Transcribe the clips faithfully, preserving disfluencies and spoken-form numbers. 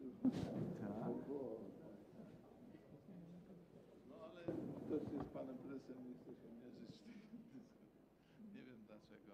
No ale ktoś jest panem prezesem, nie chce się mierzyć. Nie wiem dlaczego,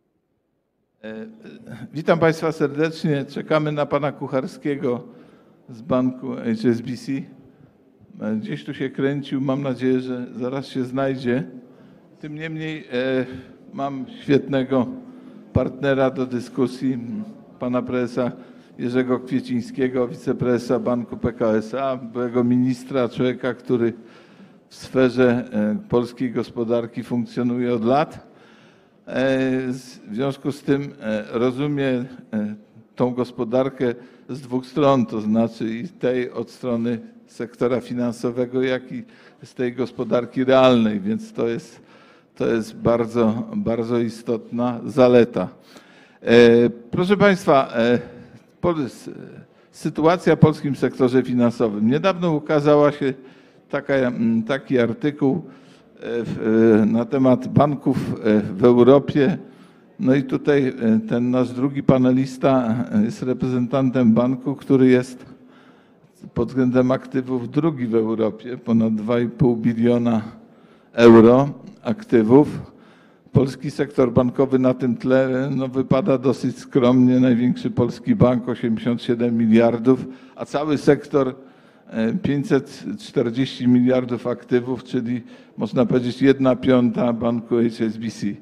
ale... Witam Państwa serdecznie. Czekamy na pana Kucharskiego z banku H S B C. Gdzieś tu się kręcił. Mam nadzieję, że zaraz się znajdzie. Tym niemniej e, mam świetnego partnera do dyskusji, pana prezesa Jerzego Kwiecińskiego, wiceprezesa Banku P K S A, byłego ministra, człowieka, który w sferze polskiej gospodarki funkcjonuje od lat. W związku z tym rozumie tą gospodarkę z dwóch stron, to znaczy i tej od strony sektora finansowego, jak i z tej gospodarki realnej, więc to jest, to jest bardzo, bardzo istotna zaleta. Proszę Państwa, sytuacja w polskim sektorze finansowym. Niedawno ukazała się taka, taki artykuł na temat banków w Europie. No i tutaj ten nasz drugi panelista jest reprezentantem banku, który jest pod względem aktywów drugi w Europie, ponad dwa i pół biliona euro aktywów. Polski sektor bankowy na tym tle no, wypada dosyć skromnie. Największy polski bank osiemdziesiąt siedem miliardów, a cały sektor pięćset czterdzieści miliardów aktywów, czyli można powiedzieć jedna piąta banku H S B C.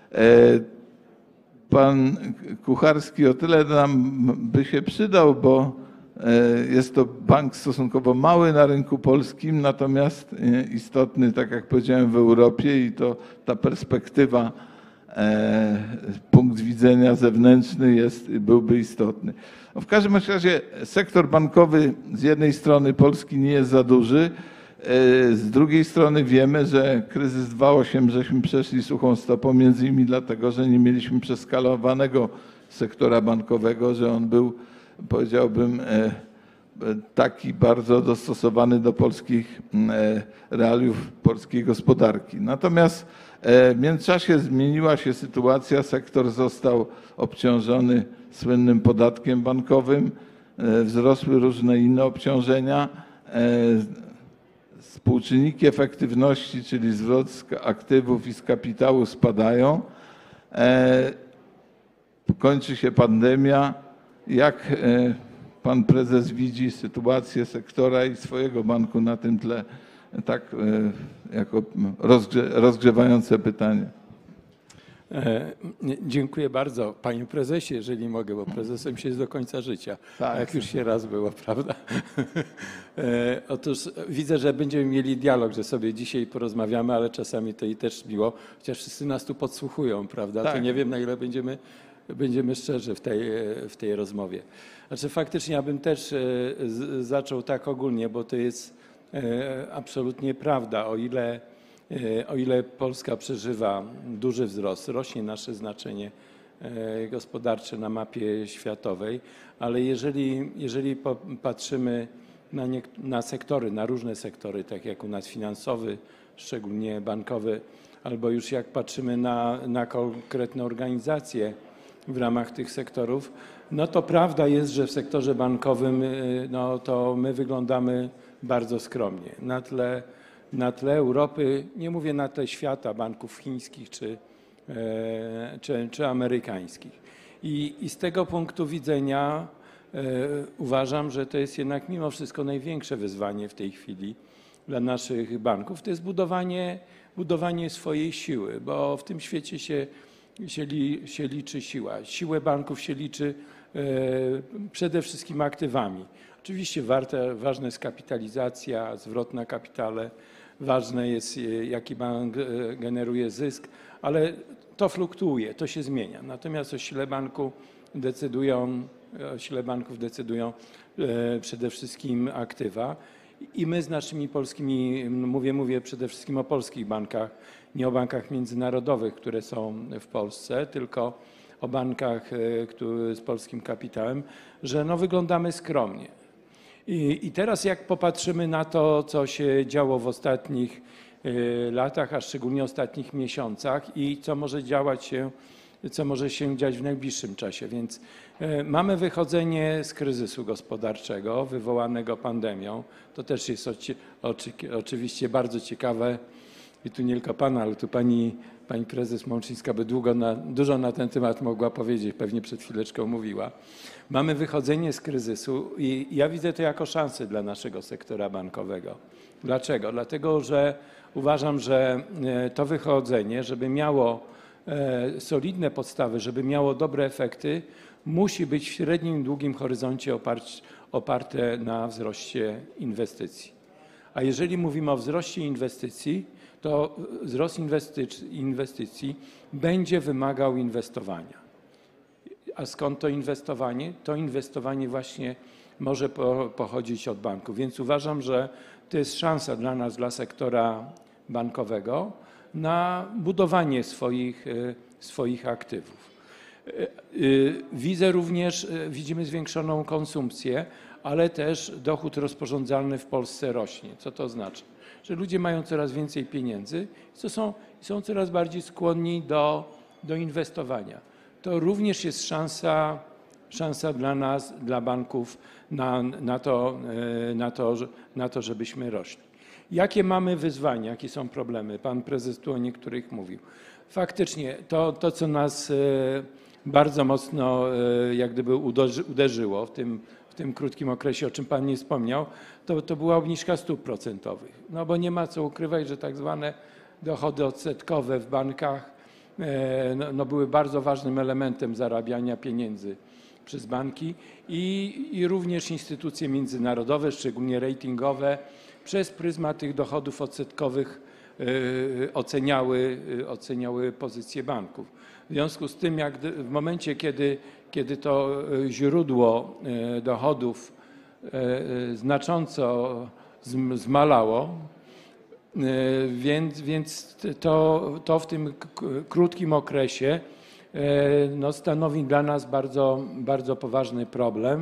Pan Kucharski o tyle nam by się przydał, bo jest to bank stosunkowo mały na rynku polskim, natomiast istotny, tak jak powiedziałem, w Europie i to ta perspektywa, punkt widzenia zewnętrzny jest, byłby istotny. No w każdym razie sektor bankowy z jednej strony Polski nie jest za duży, z drugiej strony wiemy, że kryzys dwa osiem żeśmy przeszli suchą stopą, między innymi dlatego, że nie mieliśmy przeskalowanego sektora bankowego, że on był, powiedziałbym, taki bardzo dostosowany do polskich realiów polskiej gospodarki. Natomiast w międzyczasie zmieniła się sytuacja, sektor został obciążony słynnym podatkiem bankowym, wzrosły różne inne obciążenia, współczynniki efektywności, czyli zwrot z aktywów i z kapitału spadają, kończy się pandemia. Jak pan prezes widzi sytuację sektora i swojego banku na tym tle, tak jako rozgrze rozgrzewające pytanie? Dziękuję bardzo, panie prezesie, jeżeli mogę, bo prezesem się jest do końca życia, tak, jak już się raz było, prawda? Otóż widzę, że będziemy mieli dialog, że sobie dzisiaj porozmawiamy, ale czasami to i też miło, chociaż wszyscy nas tu podsłuchują, prawda? Tak. To nie wiem, na ile będziemy, będziemy szczerzy w tej, w tej rozmowie. Znaczy faktycznie ja bym też zaczął tak ogólnie, bo to jest absolutnie prawda, o ile O ile Polska przeżywa duży wzrost, rośnie nasze znaczenie gospodarcze na mapie światowej, ale jeżeli, jeżeli patrzymy na, nie, na sektory, na różne sektory, tak jak u nas finansowy, szczególnie bankowy, albo już jak patrzymy na, na konkretne organizacje w ramach tych sektorów, no to prawda jest, że w sektorze bankowym no to my wyglądamy bardzo skromnie. Na tle Na tle Europy, nie mówię na tle świata, banków chińskich czy, czy, czy amerykańskich. I, I z tego punktu widzenia e, uważam, że to jest jednak mimo wszystko największe wyzwanie w tej chwili dla naszych banków. To jest budowanie, budowanie swojej siły, bo w tym świecie się, się, li, się liczy siła. Siłę banków się liczy e, przede wszystkim aktywami. Oczywiście warte, ważna jest kapitalizacja, zwrot na kapitale, ważne jest, jaki bank generuje zysk, ale to fluktuuje, to się zmienia. Natomiast o sile banku decydują, o sile banków decydują przede wszystkim aktywa. I my z naszymi polskimi, mówię, mówię przede wszystkim o polskich bankach, nie o bankach międzynarodowych, które są w Polsce, tylko o bankach które, z polskim kapitałem, że no, wyglądamy skromnie. I, I teraz jak popatrzymy na to, co się działo w ostatnich latach, a szczególnie ostatnich miesiącach i co może działać się co może się dziać w najbliższym czasie. Więc mamy wychodzenie z kryzysu gospodarczego wywołanego pandemią. To też jest oci, oczy, oczywiście bardzo ciekawe i tu nie tylko pana, ale tu pani, pani prezes Mączyńska by długo na, dużo na ten temat mogła powiedzieć, pewnie przed chwileczką mówiła. Mamy wychodzenie z kryzysu i ja widzę to jako szansę dla naszego sektora bankowego. Dlaczego? Dlatego, że uważam, że to wychodzenie, żeby miało solidne podstawy, żeby miało dobre efekty, musi być w średnim i długim horyzoncie oparte na wzroście inwestycji. A jeżeli mówimy o wzroście inwestycji, to wzrost inwestycji będzie wymagał inwestowania. A skąd to inwestowanie? To inwestowanie właśnie może pochodzić od banków. Więc uważam, że to jest szansa dla nas, dla sektora bankowego na budowanie swoich, swoich aktywów. Widzę również, widzimy zwiększoną konsumpcję, ale też dochód rozporządzalny w Polsce rośnie. Co to znaczy? Że ludzie mają coraz więcej pieniędzy i są, są coraz bardziej skłonni do, do inwestowania. To również jest szansa, szansa dla nas, dla banków na, na, to, na, to, na to, żebyśmy rośli. Jakie mamy wyzwania, jakie są problemy? Pan prezes tu o niektórych mówił. Faktycznie to, to co nas bardzo mocno jak gdyby uderzyło w tym, w tym krótkim okresie, o czym pan nie wspomniał, to, to była obniżka stóp procentowych. No bo nie ma co ukrywać, że tak zwane dochody odsetkowe w bankach no, no były bardzo ważnym elementem zarabiania pieniędzy przez banki i, i również instytucje międzynarodowe, szczególnie ratingowe, przez pryzmat tych dochodów odsetkowych y, oceniały, y, oceniały pozycję banków. W związku z tym, jak w momencie, kiedy, kiedy to źródło y, dochodów y, znacząco zmalało, y, więc, więc to, to w tym krótkim okresie y, no, stanowi dla nas bardzo, bardzo poważny problem.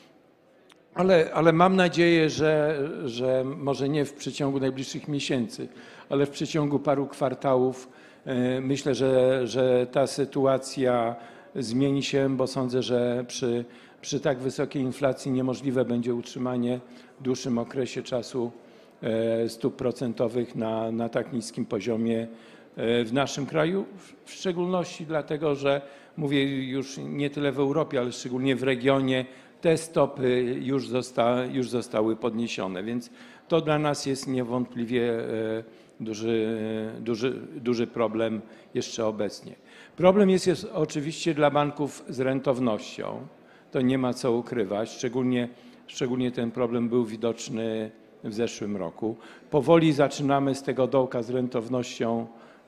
Ale, ale mam nadzieję, że, że może nie w przeciągu najbliższych miesięcy, ale w przeciągu paru kwartałów myślę, że, że ta sytuacja zmieni się, bo sądzę, że przy, przy tak wysokiej inflacji niemożliwe będzie utrzymanie w dłuższym okresie czasu stóp procentowych na, na tak niskim poziomie w naszym kraju, w szczególności dlatego, że mówię już nie tyle w Europie, ale szczególnie w regionie, te stopy już, zosta, już zostały podniesione, więc to dla nas jest niewątpliwie duży, duży, duży problem jeszcze obecnie. Problem jest, jest oczywiście dla banków z rentownością, to nie ma co ukrywać, szczególnie, szczególnie ten problem był widoczny w zeszłym roku. Powoli zaczynamy z tego dołka z rentownością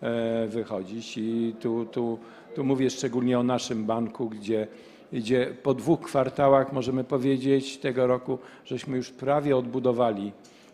wychodzić i tu, tu, tu mówię szczególnie o naszym banku, gdzie gdzie po dwóch kwartałach możemy powiedzieć tego roku, żeśmy już prawie odbudowali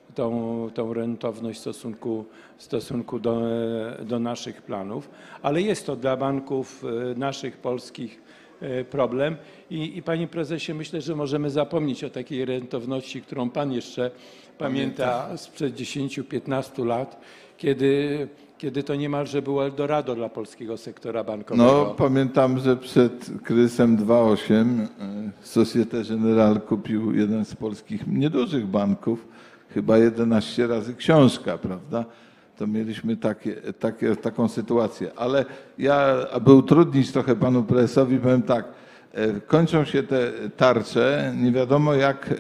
tą, tą rentowność w stosunku, w stosunku do, do naszych planów, ale jest to dla banków naszych polskich problem i, i panie prezesie, myślę, że możemy zapomnieć o takiej rentowności, którą pan jeszcze pamięta sprzed dziesięciu piętnastu lat, kiedy kiedy to niemalże było Eldorado dla polskiego sektora bankowego. No, pamiętam, że przed kryzysem dwa osiem Societe Generale kupił jeden z polskich niedużych banków, chyba jedenaście razy książka, prawda? To mieliśmy takie, takie, taką sytuację. Ale ja, aby utrudnić trochę panu prezesowi, powiem tak, kończą się te tarcze, nie wiadomo jak,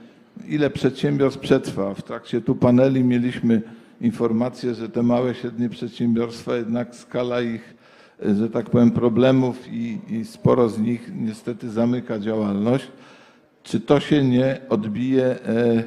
ile przedsiębiorstw przetrwa. W trakcie tu paneli mieliśmy informację, że te małe, średnie przedsiębiorstwa, jednak skala ich, że tak powiem, problemów i, i sporo z nich niestety zamyka działalność. Czy to się nie odbije w,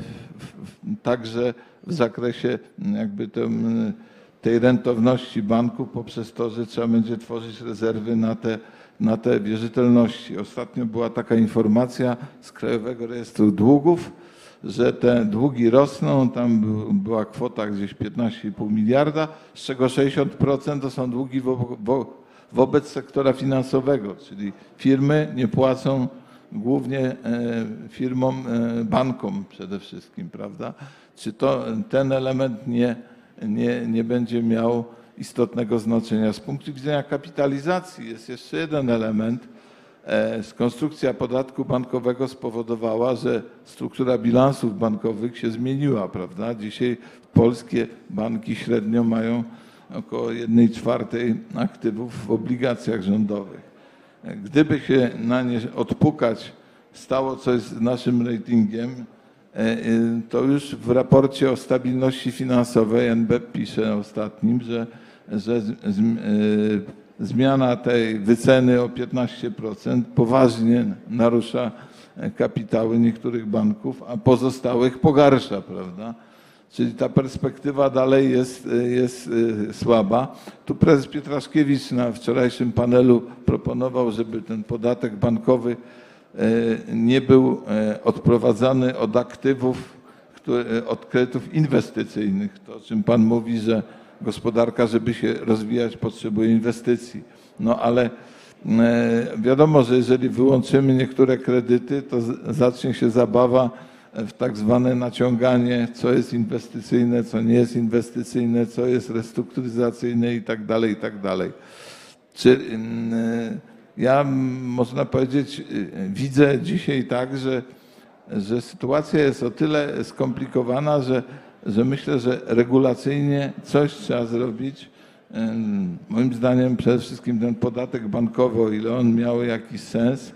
w, także w zakresie jakby tem, tej rentowności banków poprzez to, że trzeba będzie tworzyć rezerwy na te, na te wierzytelności? Ostatnio była taka informacja z Krajowego Rejestru Długów, że te długi rosną, tam była kwota gdzieś piętnaście i pół miliarda, z czego sześćdziesiąt procent to są długi wo, wo, wobec sektora finansowego, czyli firmy nie płacą głównie firmom, bankom przede wszystkim, prawda? Czy to ten element nie, nie, nie będzie miał istotnego znaczenia. Z punktu widzenia kapitalizacji jest jeszcze jeden element. Konstrukcja podatku bankowego spowodowała, że struktura bilansów bankowych się zmieniła, prawda? Dzisiaj polskie banki średnio mają około jednej czwartej aktywów w obligacjach rządowych. Gdyby się na nie odpukać stało coś z naszym ratingiem, to już w raporcie o stabilności finansowej N B P pisze ostatnim, że, że zmiana tej wyceny o piętnaście procent poważnie narusza kapitały niektórych banków, a pozostałych pogarsza, prawda? Czyli ta perspektywa dalej jest, jest słaba. Tu prezes Pietraszkiewicz na wczorajszym panelu proponował, żeby ten podatek bankowy nie był odprowadzany od aktywów, od kredytów inwestycyjnych. To, o czym Pan mówi, że gospodarka, żeby się rozwijać, potrzebuje inwestycji. No ale wiadomo, że jeżeli wyłączymy niektóre kredyty, to zacznie się zabawa w tak zwane naciąganie, co jest inwestycyjne, co nie jest inwestycyjne, co jest restrukturyzacyjne i tak dalej, i tak dalej. Czy ja, można powiedzieć, widzę dzisiaj tak, że, że sytuacja jest o tyle skomplikowana, że, że myślę, że regulacyjnie coś trzeba zrobić. Moim zdaniem przede wszystkim ten podatek bankowy, o ile on miał jakiś sens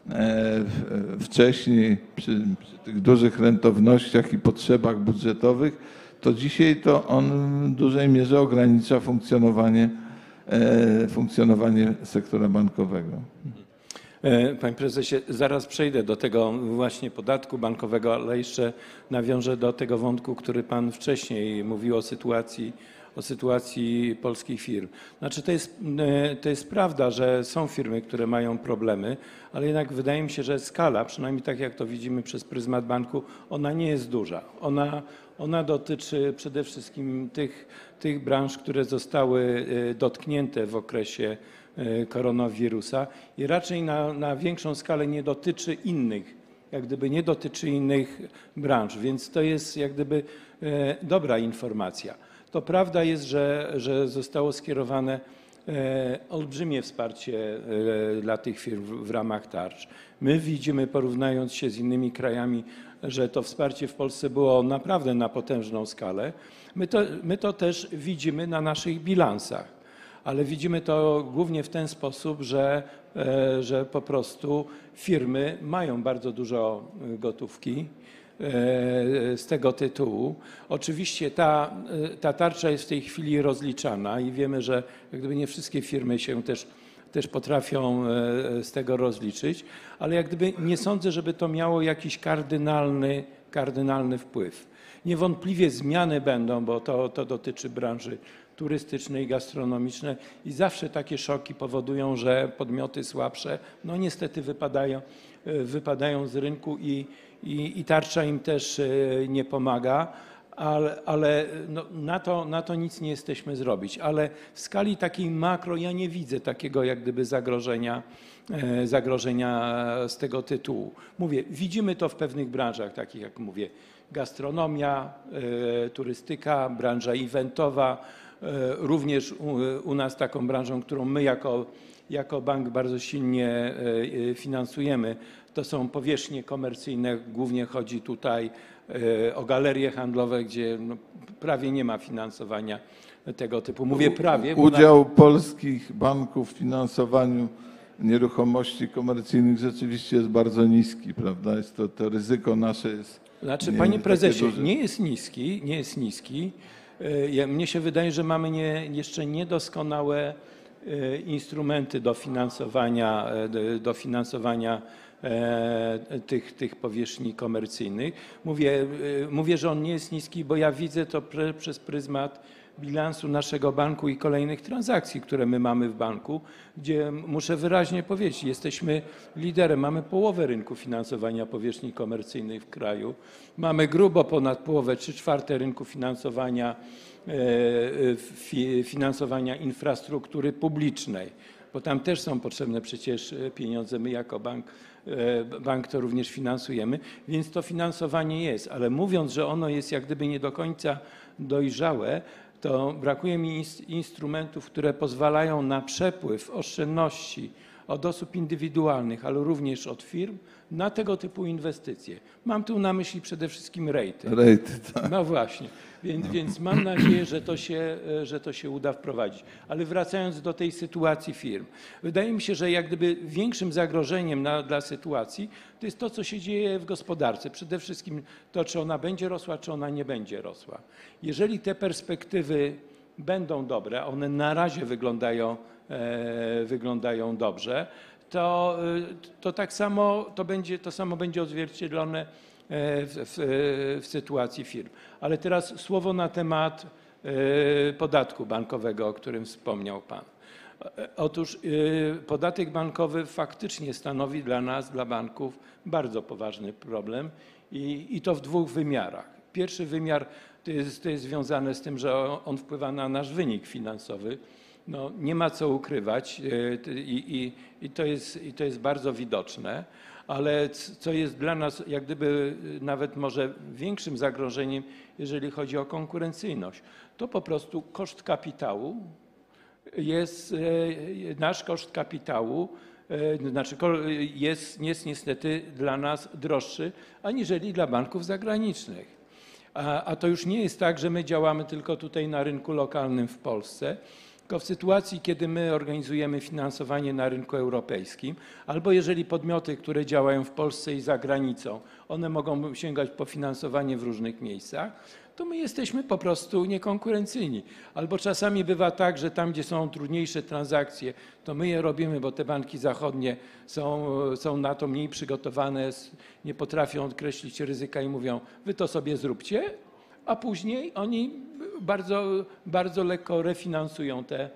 wcześniej przy, przy tych dużych rentownościach i potrzebach budżetowych, to dzisiaj to on w dużej mierze ogranicza funkcjonowanie, funkcjonowanie sektora bankowego. Panie prezesie, zaraz przejdę do tego właśnie podatku bankowego, ale jeszcze nawiążę do tego wątku, który pan wcześniej mówił o sytuacji, o sytuacji polskich firm. Znaczy to jest, to jest prawda, że są firmy, które mają problemy, ale jednak wydaje mi się, że skala, przynajmniej tak jak to widzimy przez pryzmat banku, ona nie jest duża. Ona, ona dotyczy przede wszystkim tych, tych branż, które zostały dotknięte w okresie koronawirusa i raczej na, na większą skalę nie dotyczy innych, jak gdyby nie dotyczy innych branż, więc to jest jak gdyby dobra informacja. To prawda jest, że, że zostało skierowane olbrzymie wsparcie dla tych firm w ramach tarcz. My widzimy, porównując się z innymi krajami, że to wsparcie w Polsce było naprawdę na potężną skalę. My to, my to też widzimy na naszych bilansach, ale widzimy to głównie w ten sposób, że, że po prostu firmy mają bardzo dużo gotówki z tego tytułu. Oczywiście ta, ta tarcza jest w tej chwili rozliczana i wiemy, że jak gdyby nie wszystkie firmy się też, też potrafią z tego rozliczyć, ale jak gdyby nie sądzę, żeby to miało jakiś kardynalny, kardynalny wpływ. Niewątpliwie zmiany będą, bo to, to dotyczy branży turystycznej i gastronomicznej i zawsze takie szoki powodują, że podmioty słabsze no niestety wypadają, wypadają z rynku i, i, i tarcza im też nie pomaga, ale, ale no na, to, na to nic nie jesteśmy zrobić. Ale w skali takiej makro ja nie widzę takiego jak gdyby zagrożenia, zagrożenia z tego tytułu. Mówię, widzimy to w pewnych branżach, takich jak mówię, gastronomia, turystyka, branża eventowa, również u, u nas taką branżą, którą my jako, jako bank bardzo silnie finansujemy, to są powierzchnie komercyjne. Głównie chodzi tutaj o galerie handlowe, gdzie no prawie nie ma finansowania tego typu. Mówię prawie. Udział na... polskich banków w finansowaniu nieruchomości komercyjnych rzeczywiście jest bardzo niski, prawda? Jest to, to ryzyko nasze jest. Znaczy, nie, panie prezesie, nie jest niski, nie jest niski. Mnie się wydaje, że mamy nie, jeszcze niedoskonałe instrumenty do finansowania, do finansowania tych, tych powierzchni komercyjnych. Mówię, mówię, że on nie jest niski, bo ja widzę to pre, przez pryzmat bilansu naszego banku i kolejnych transakcji, które my mamy w banku, gdzie muszę wyraźnie powiedzieć, jesteśmy liderem, mamy połowę rynku finansowania powierzchni komercyjnej w kraju, mamy grubo ponad połowę, trzy czwarte rynku finansowania, finansowania infrastruktury publicznej, bo tam też są potrzebne przecież pieniądze, my jako bank, bank to również finansujemy, więc to finansowanie jest, ale mówiąc, że ono jest jak gdyby nie do końca dojrzałe, to brakuje mi instrumentów, które pozwalają na przepływ oszczędności od osób indywidualnych, ale również od firm na tego typu inwestycje. Mam tu na myśli przede wszystkim rejty. Rejty, tak. No właśnie, więc, no. więc mam nadzieję, że to, się, że to się uda wprowadzić. Ale wracając do tej sytuacji firm, wydaje mi się, że jak gdyby większym zagrożeniem na, dla sytuacji to jest to, co się dzieje w gospodarce. Przede wszystkim to, czy ona będzie rosła, czy ona nie będzie rosła. Jeżeli te perspektywy będą dobre, a one na razie wyglądają, e, wyglądają dobrze, to, to tak samo to, będzie, to samo będzie odzwierciedlone w, w, w sytuacji firm. Ale teraz słowo na temat podatku bankowego, o którym wspomniał Pan. Otóż podatek bankowy faktycznie stanowi dla nas, dla banków, bardzo poważny problem i, i to w dwóch wymiarach. Pierwszy wymiar to jest, to jest związane z tym, że on wpływa na nasz wynik finansowy. No, nie ma co ukrywać i, i, i, to jest, i to jest bardzo widoczne, ale co jest dla nas jak gdyby nawet może większym zagrożeniem, jeżeli chodzi o konkurencyjność, to po prostu koszt kapitału jest, nasz koszt kapitału znaczy jest, jest niestety dla nas droższy aniżeli dla banków zagranicznych. A, a to już nie jest tak, że my działamy tylko tutaj na rynku lokalnym w Polsce, tylko w sytuacji, kiedy my organizujemy finansowanie na rynku europejskim, albo jeżeli podmioty, które działają w Polsce i za granicą, one mogą sięgać po finansowanie w różnych miejscach, to my jesteśmy po prostu niekonkurencyjni. Albo czasami bywa tak, że tam, gdzie są trudniejsze transakcje, to my je robimy, bo te banki zachodnie są, są na to mniej przygotowane, nie potrafią określić ryzyka i mówią, wy to sobie zróbcie, a później oni bardzo, bardzo lekko refinansują te,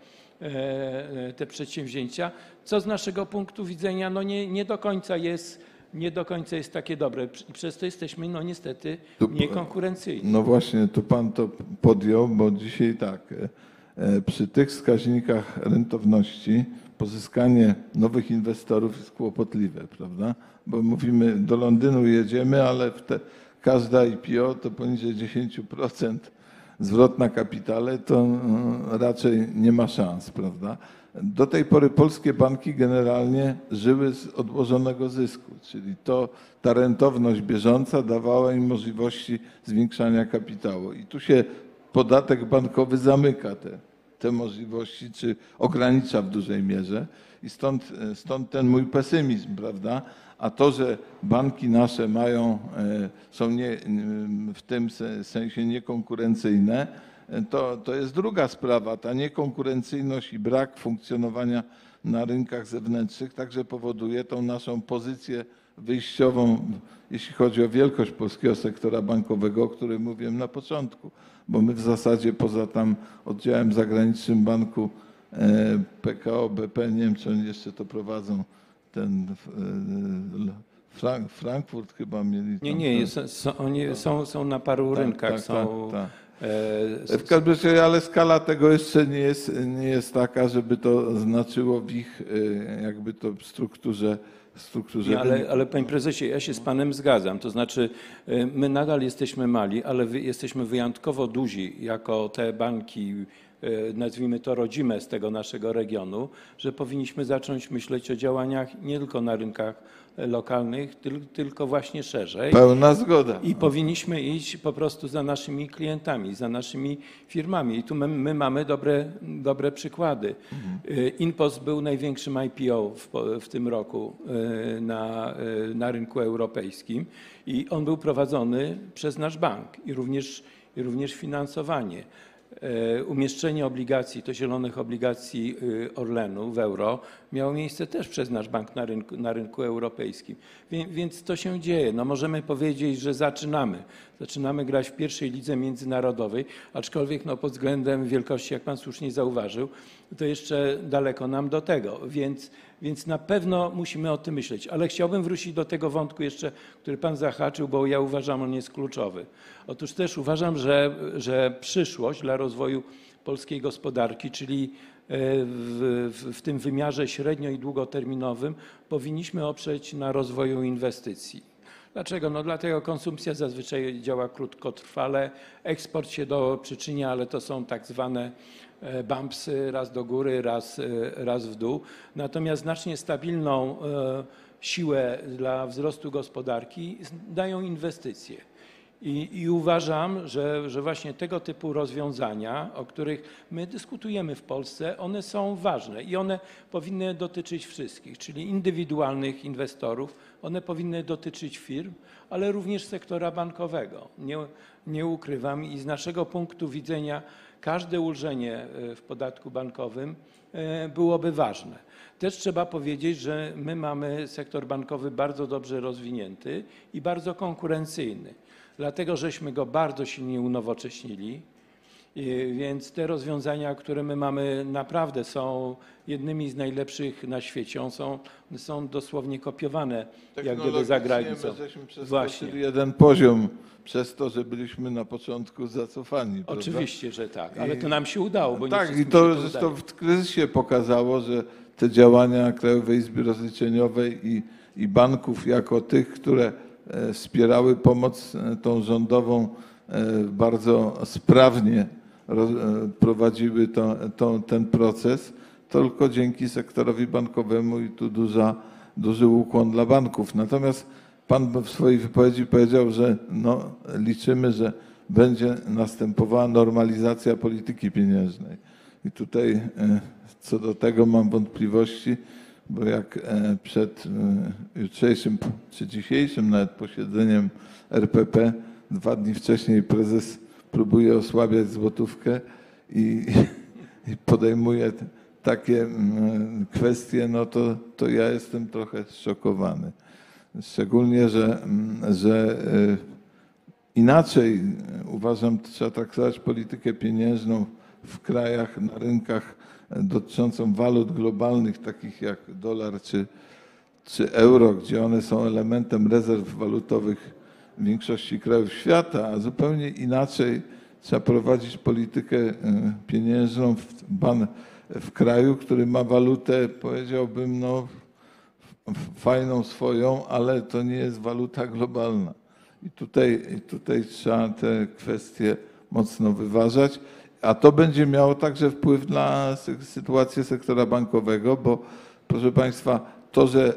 te przedsięwzięcia, co z naszego punktu widzenia no nie, nie do końca jest, nie do końca jest takie dobre i przez to jesteśmy no niestety niekonkurencyjni. No właśnie, to Pan to podjął, bo dzisiaj tak, przy tych wskaźnikach rentowności pozyskanie nowych inwestorów jest kłopotliwe, prawda? Bo mówimy, do Londynu jedziemy, ale w te, każda I P O to poniżej dziesięć procent zwrot na kapitale, to raczej nie ma szans, prawda? Do tej pory polskie banki generalnie żyły z odłożonego zysku, czyli to ta rentowność bieżąca dawała im możliwości zwiększania kapitału. I tu się podatek bankowy zamyka te, te możliwości, czy ogranicza w dużej mierze. I stąd, stąd ten mój pesymizm, prawda? A to, że banki nasze mają, są nie, w tym sensie niekonkurencyjne, to, to jest druga sprawa. Ta niekonkurencyjność i brak funkcjonowania na rynkach zewnętrznych także powoduje tą naszą pozycję wyjściową, jeśli chodzi o wielkość polskiego sektora bankowego, o którym mówiłem na początku. Bo my w zasadzie poza tam oddziałem zagranicznym banku P K O, B P, nie wiem, czy oni jeszcze to prowadzą, ten Frank, Frankfurt chyba mieli. Nie, nie, jest, są, oni są, są na paru tak, rynkach. Tak, są, tak, tak. E, w każdym razie, ale skala tego jeszcze nie jest, nie jest taka, żeby to znaczyło w ich jakby to strukturze. strukturze nie, ale, ale Panie Prezesie, ja się z Panem zgadzam. To znaczy my nadal jesteśmy mali, ale wy, jesteśmy wyjątkowo duzi jako te banki, nazwijmy to rodzime z tego naszego regionu, że powinniśmy zacząć myśleć o działaniach nie tylko na rynkach lokalnych, tylko właśnie szerzej. Pełna zgoda. I powinniśmy iść po prostu za naszymi klientami, za naszymi firmami. I tu my, my mamy dobre, dobre przykłady. Mhm. InPost był największym I P O w, w tym roku na, na rynku europejskim i on był prowadzony przez nasz bank i również, i również finansowanie. Umieszczenie obligacji, to zielonych obligacji Orlenu w euro miało miejsce też przez nasz bank na rynku, na rynku europejskim. Więc to się dzieje. No możemy powiedzieć, że zaczynamy. Zaczynamy grać w pierwszej lidze międzynarodowej, aczkolwiek no pod względem wielkości, jak Pan słusznie zauważył, to jeszcze daleko nam do tego. Więc, więc na pewno musimy o tym myśleć. Ale chciałbym wrócić do tego wątku jeszcze, który Pan zahaczył, bo ja uważam, on jest kluczowy. Otóż też uważam, że, że przyszłość dla rozwoju polskiej gospodarki, czyli w, w, w tym wymiarze średnio i długoterminowym powinniśmy oprzeć na rozwoju inwestycji. Dlaczego? No dlatego konsumpcja zazwyczaj działa krótkotrwale, eksport się do przyczynia, ale to są tak zwane bumpsy, raz do góry, raz, raz w dół. Natomiast znacznie stabilną siłę dla wzrostu gospodarki dają inwestycje. I, I uważam, że, że właśnie tego typu rozwiązania, o których my dyskutujemy w Polsce, one są ważne i one powinny dotyczyć wszystkich, czyli indywidualnych inwestorów, one powinny dotyczyć firm, ale również sektora bankowego. Nie, nie ukrywam i z naszego punktu widzenia każde ulżenie w podatku bankowym byłoby ważne. Też trzeba powiedzieć, że my mamy sektor bankowy bardzo dobrze rozwinięty i bardzo konkurencyjny. Dlatego żeśmy go bardzo silnie unowocześnili, więc te rozwiązania, które my mamy, naprawdę są jednymi z najlepszych na świecie. One są, są dosłownie kopiowane jak gdyby za granicą. My żeśmy przeskoczyli jeden poziom przez to, że byliśmy na początku zacofani. Oczywiście, prawda? że tak, ale to nam się udało. Bo tak, nie i to się zresztą w kryzysie pokazało, że te działania Krajowej Izby Rozliczeniowej i, i banków jako tych, które wspierały pomoc tą rządową, bardzo sprawnie prowadziły to, to, ten proces, tylko dzięki sektorowi bankowemu i tu duża, duży ukłon dla banków. Natomiast pan w swojej wypowiedzi powiedział, że no, liczymy, że będzie następowała normalizacja polityki pieniężnej. I tutaj co do tego mam wątpliwości, bo jak przed jutrzejszym czy dzisiejszym nawet posiedzeniem R P P dwa dni wcześniej prezes próbuje osłabiać złotówkę i, i podejmuje takie kwestie, no to, to ja jestem trochę zszokowany. Szczególnie, że, że inaczej uważam, trzeba traktować politykę pieniężną w krajach, na rynkach dotyczącą walut globalnych, takich jak dolar czy, czy euro, gdzie one są elementem rezerw walutowych w większości krajów świata, a zupełnie inaczej trzeba prowadzić politykę pieniężną w, ban, w kraju, który ma walutę, powiedziałbym, no, fajną swoją, ale to nie jest waluta globalna. I tutaj, i tutaj trzeba te kwestie mocno wyważać. A to będzie miało także wpływ na sytuację sektora bankowego, bo proszę Państwa, to, że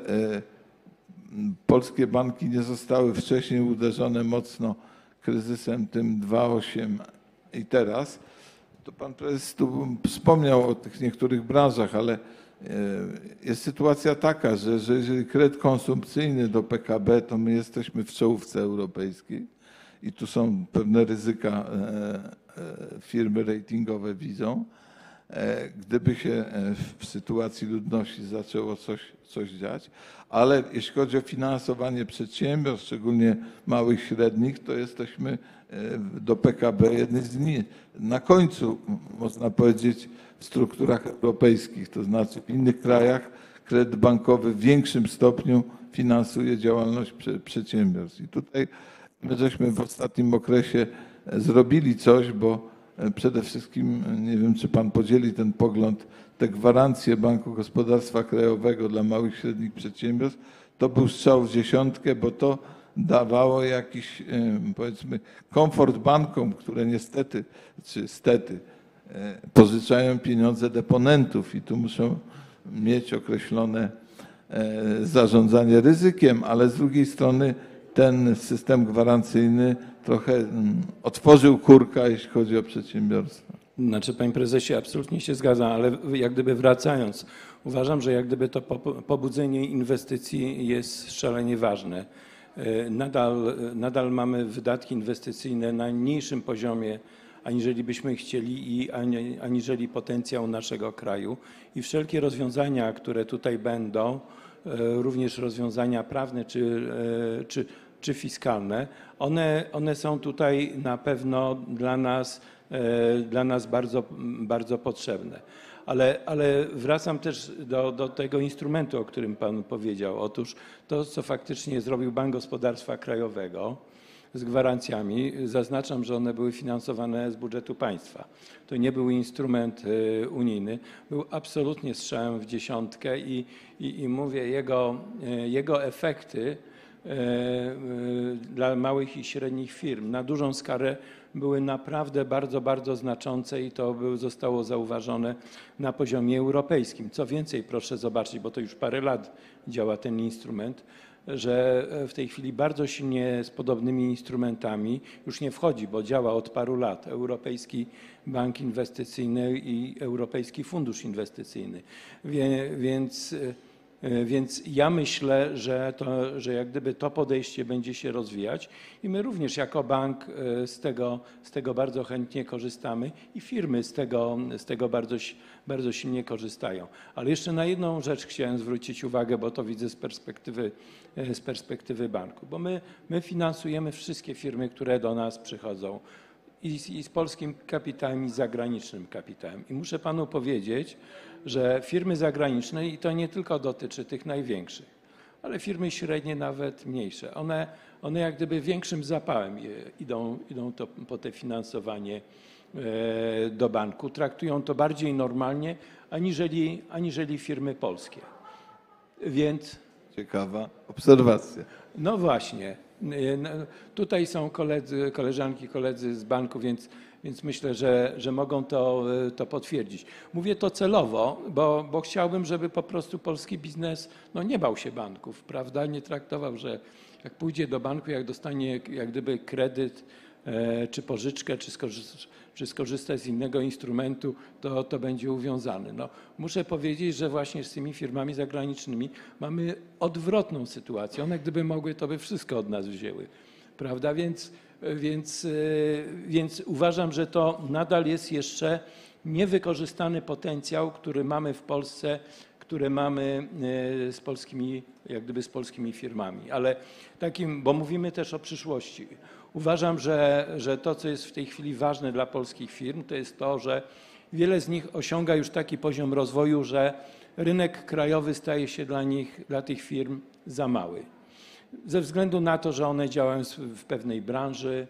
polskie banki nie zostały wcześniej uderzone mocno kryzysem tym dwa osiem i teraz, to pan prezes tu wspomniał o tych niektórych branżach, ale jest sytuacja taka, że, że jeżeli kredyt konsumpcyjny do P K B, to my jesteśmy w czołówce europejskiej i tu są pewne ryzyka firmy ratingowe widzą. Gdyby się w sytuacji ludności zaczęło coś, coś dziać, ale jeśli chodzi o finansowanie przedsiębiorstw, szczególnie małych, średnich, to jesteśmy do P K B jedni z nich, na końcu, można powiedzieć, w strukturach europejskich, to znaczy w innych krajach kredyt bankowy w większym stopniu finansuje działalność przedsiębiorstw. I tutaj my żeśmy w ostatnim okresie zrobili coś, bo przede wszystkim, nie wiem, czy pan podzieli ten pogląd, te gwarancje Banku Gospodarstwa Krajowego dla małych i średnich przedsiębiorstw, to był strzał w dziesiątkę, bo to dawało jakiś, powiedzmy, komfort bankom, które niestety, czy stety, pożyczają pieniądze deponentów i tu muszą mieć określone zarządzanie ryzykiem, ale z drugiej strony ten system gwarancyjny trochę otworzył kurka, jeśli chodzi o przedsiębiorstwa. Znaczy, panie prezesie, absolutnie się zgadzam, ale jak gdyby wracając, uważam, że jak gdyby to pobudzenie inwestycji jest szalenie ważne. Nadal, nadal mamy wydatki inwestycyjne na mniejszym poziomie, aniżeli byśmy chcieli i aniżeli potencjał naszego kraju. I wszelkie rozwiązania, które tutaj będą, również rozwiązania prawne czy, czy, czy fiskalne, one, one są tutaj na pewno dla nas, dla nas bardzo, bardzo potrzebne. Ale, ale wracam też do, do tego instrumentu, o którym pan powiedział. Otóż to, co faktycznie zrobił Bank Gospodarstwa Krajowego z gwarancjami, zaznaczam, że one były finansowane z budżetu państwa. To nie był instrument unijny, był absolutnie strzałem w dziesiątkę i, i, i mówię, jego, jego efekty dla małych i średnich firm na dużą skalę były naprawdę bardzo, bardzo znaczące i to zostało zauważone na poziomie europejskim. Co więcej, proszę zobaczyć, bo to już parę lat działa ten instrument, że w tej chwili bardzo silnie z podobnymi instrumentami już nie wchodzi, bo działa od paru lat Europejski Bank Inwestycyjny i Europejski Fundusz Inwestycyjny. Więc Więc ja myślę, że, to, że jak gdyby to podejście będzie się rozwijać i my również jako bank z tego, z tego bardzo chętnie korzystamy i firmy z tego, z tego bardzo, bardzo silnie korzystają. Ale jeszcze na jedną rzecz chciałem zwrócić uwagę, bo to widzę z perspektywy, z perspektywy banku, bo my, my finansujemy wszystkie firmy, które do nas przychodzą. I z, i z polskim kapitałem, i z zagranicznym kapitałem. I muszę panu powiedzieć, że firmy zagraniczne, i to nie tylko dotyczy tych największych, ale firmy średnie, nawet mniejsze, one, one jak gdyby większym zapałem idą, idą to, po te finansowanie e, do banku. Traktują to bardziej normalnie, aniżeli, aniżeli firmy polskie. Więc... Ciekawa obserwacja. No właśnie. Tutaj są koledzy, koleżanki, koledzy z banku, więc, więc myślę, że, że mogą to, to potwierdzić. Mówię to celowo, bo, bo chciałbym, żeby po prostu polski biznes no nie bał się banków, prawda? Nie traktował, że jak pójdzie do banku, jak dostanie jak gdyby kredyt, e, czy pożyczkę, czy skorzysta, czy skorzysta z innego instrumentu, to, to będzie uwiązany. No, muszę powiedzieć, że właśnie z tymi firmami zagranicznymi mamy odwrotną sytuację. One gdyby mogły, to by wszystko od nas wzięły. Prawda? Więc, więc, więc uważam, że to nadal jest jeszcze niewykorzystany potencjał, który mamy w Polsce, które mamy z polskimi, jak gdyby z polskimi firmami. Ale takim, bo mówimy też o przyszłości. Uważam, że, że to, co jest w tej chwili ważne dla polskich firm, to jest to, że wiele z nich osiąga już taki poziom rozwoju, że rynek krajowy staje się dla nich, dla tych firm za mały. Ze względu na to, że one działają w pewnej branży,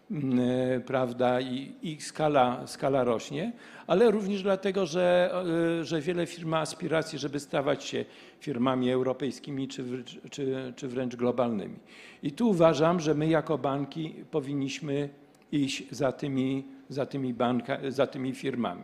prawda, i ich skala, skala rośnie, ale również dlatego, że, że wiele firm ma aspiracje, żeby stawać się firmami europejskimi czy, czy, czy wręcz globalnymi. I tu uważam, że my jako banki powinniśmy iść za tymi, za tymi, banka, za tymi firmami.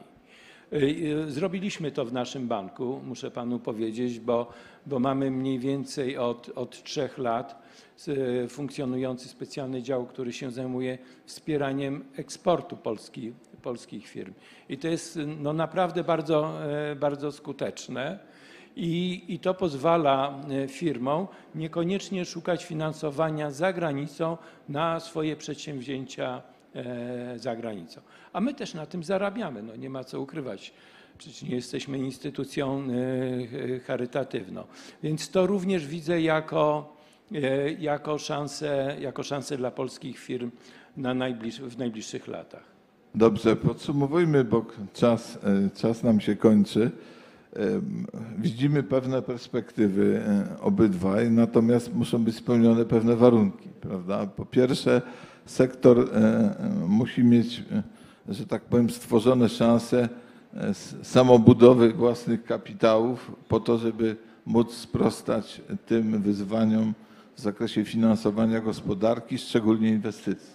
Zrobiliśmy to w naszym banku, muszę panu powiedzieć, bo, bo mamy mniej więcej od, od trzech lat funkcjonujący specjalny dział, który się zajmuje wspieraniem eksportu Polski, polskich firm. I to jest no, naprawdę bardzo, bardzo skuteczne. I, I to pozwala firmom niekoniecznie szukać finansowania za granicą na swoje przedsięwzięcia za granicą. A my też na tym zarabiamy, no nie ma co ukrywać. Przecież nie jesteśmy instytucją charytatywną. Więc to również widzę jako, jako, szansę, jako szansę dla polskich firm na najbliż, w najbliższych latach. Dobrze, podsumowujmy, bo czas, czas nam się kończy. Widzimy pewne perspektywy obydwaj, natomiast muszą być spełnione pewne warunki, prawda? Po pierwsze, sektor musi mieć, że tak powiem, stworzone szanse samobudowy własnych kapitałów po to, żeby móc sprostać tym wyzwaniom w zakresie finansowania gospodarki, szczególnie inwestycji.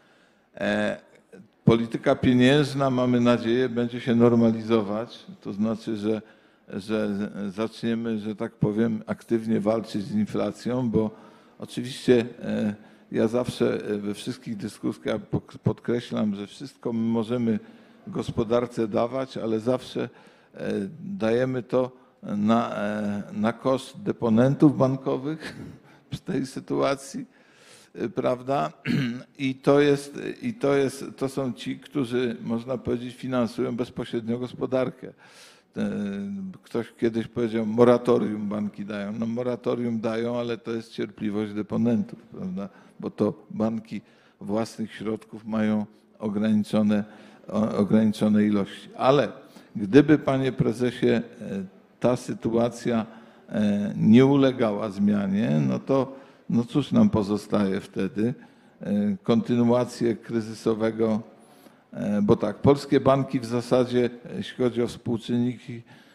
Polityka pieniężna, mamy nadzieję, będzie się normalizować, to znaczy, że, że zaczniemy, że tak powiem, aktywnie walczyć z inflacją, bo oczywiście ja zawsze we wszystkich dyskusjach podkreślam, że wszystko my możemy gospodarce dawać, ale zawsze dajemy to na, na koszt deponentów bankowych w tej sytuacji, prawda? I to jest, i to jest, to są ci, którzy, można powiedzieć, finansują bezpośrednio gospodarkę. Ktoś kiedyś powiedział, moratorium banki dają. No moratorium dają, ale to jest cierpliwość deponentów, prawda? Bo to banki własnych środków mają ograniczone, ograniczone ilości. Ale gdyby, panie prezesie, ta sytuacja nie ulegała zmianie, no to no cóż nam pozostaje wtedy? Kontynuację kryzysowego, bo tak, polskie banki w zasadzie, jeśli chodzi o współczynniki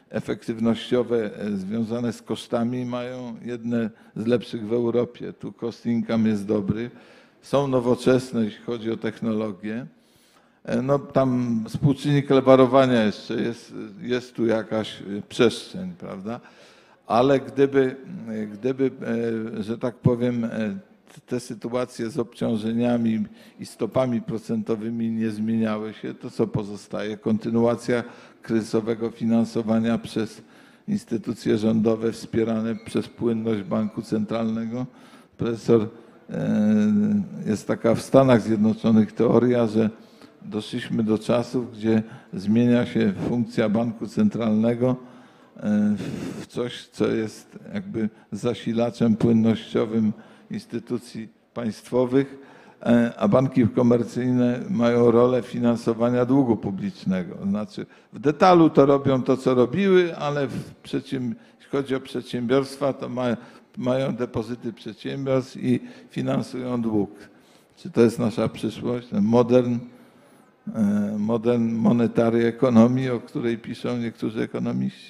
efektywnościowe związane z kosztami mają jedne z lepszych w Europie. Tu cost income jest dobry, są nowoczesne, jeśli chodzi o technologię. No tam współczynnik lewarowania jeszcze jest, jest tu jakaś przestrzeń, prawda? Ale gdyby, gdyby, że tak powiem, te sytuacje z obciążeniami i stopami procentowymi nie zmieniały się, to co pozostaje? Kontynuacja kryzysowego finansowania przez instytucje rządowe wspierane przez płynność banku centralnego. Profesor, jest taka w Stanach Zjednoczonych teoria, że doszliśmy do czasów, gdzie zmienia się funkcja banku centralnego w coś, co jest jakby zasilaczem płynnościowym instytucji państwowych, a banki komercyjne mają rolę finansowania długu publicznego. Znaczy w detalu to robią to, co robiły, ale w jeśli chodzi o przedsiębiorstwa, to ma, mają depozyty przedsiębiorstw i finansują dług. Czy to jest nasza przyszłość? Modern, modern monetary economy, o której piszą niektórzy ekonomiści?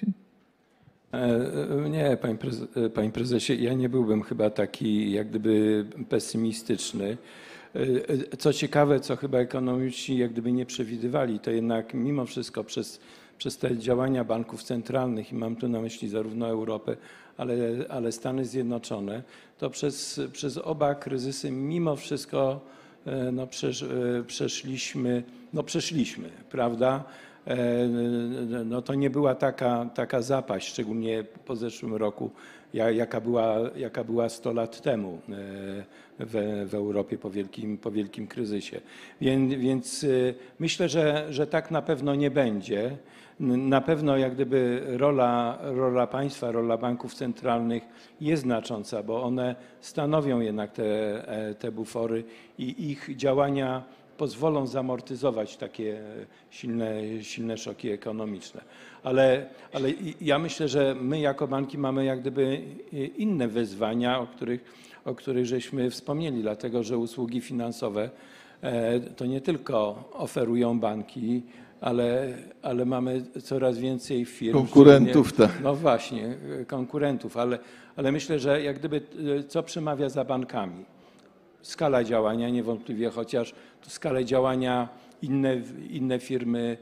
Nie, panie, prezes, panie prezesie, ja nie byłbym chyba taki jak gdyby pesymistyczny. Co ciekawe, co chyba ekonomiści jak gdyby nie przewidywali, to jednak mimo wszystko przez, przez te działania banków centralnych, i mam tu na myśli zarówno Europę, ale, ale Stany Zjednoczone, to przez, przez oba kryzysy mimo wszystko no, przesz, przeszliśmy, no przeszliśmy, prawda? No to nie była taka, taka zapaść, szczególnie po zeszłym roku, jaka była, jaka była sto lat temu w, w Europie po wielkim, po wielkim kryzysie. Więc, więc myślę, że, że tak na pewno nie będzie. Na pewno jak gdyby rola, rola państwa, rola banków centralnych jest znacząca, bo one stanowią jednak te, te bufory i ich działania pozwolą zamortyzować takie silne, silne szoki ekonomiczne. Ale, ale ja myślę, że my jako banki mamy jak gdyby inne wyzwania, o których, o których żeśmy wspomnieli, dlatego że usługi finansowe to nie tylko oferują banki, ale, ale mamy coraz więcej firm. Konkurentów, tak. No właśnie, konkurentów, ale, ale myślę, że jak gdyby co przemawia za bankami? Skala działania niewątpliwie, chociaż to skalę działania inne, inne firmy,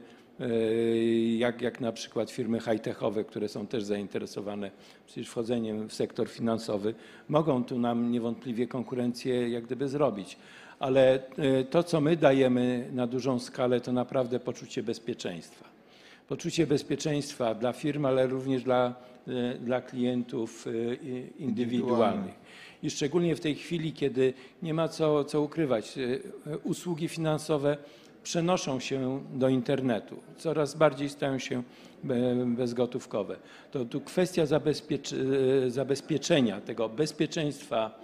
jak, jak na przykład firmy high-techowe, które są też zainteresowane przecież wchodzeniem w sektor finansowy, mogą tu nam niewątpliwie konkurencję jak gdyby zrobić. Ale to, co my dajemy na dużą skalę, to naprawdę poczucie bezpieczeństwa. Poczucie bezpieczeństwa dla firm, ale również dla, dla klientów indywidualnych. I szczególnie w tej chwili, kiedy nie ma co, co ukrywać, usługi finansowe przenoszą się do internetu, coraz bardziej stają się bezgotówkowe. To tu kwestia zabezpiecz zabezpieczenia tego bezpieczeństwa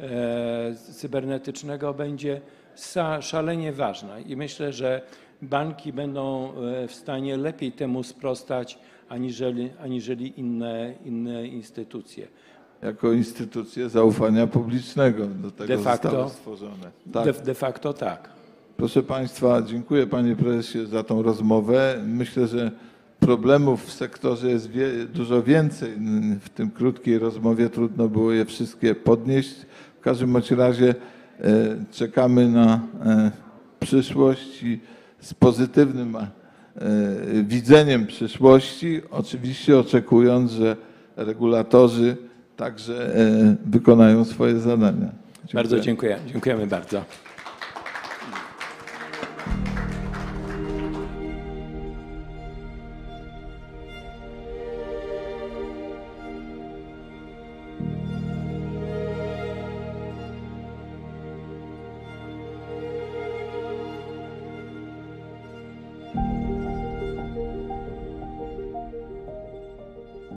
cybernetycznego będzie szalenie ważna i myślę, że banki będą w stanie lepiej temu sprostać aniżeli, aniżeli inne, inne instytucje. Jako instytucje zaufania publicznego do tego de facto, zostały stworzone. Tak. De, de facto tak. Proszę Państwa, dziękuję Panie Prezesie za tą rozmowę. Myślę, że problemów w sektorze jest wie, dużo więcej. W tym krótkiej rozmowie trudno było je wszystkie podnieść. W każdym bądź razie e, czekamy na e, przyszłość i z pozytywnym e, widzeniem przyszłości, oczywiście oczekując, że regulatorzy także wykonają swoje zadania. Dziękuję. Bardzo dziękuję. Dziękujemy bardzo.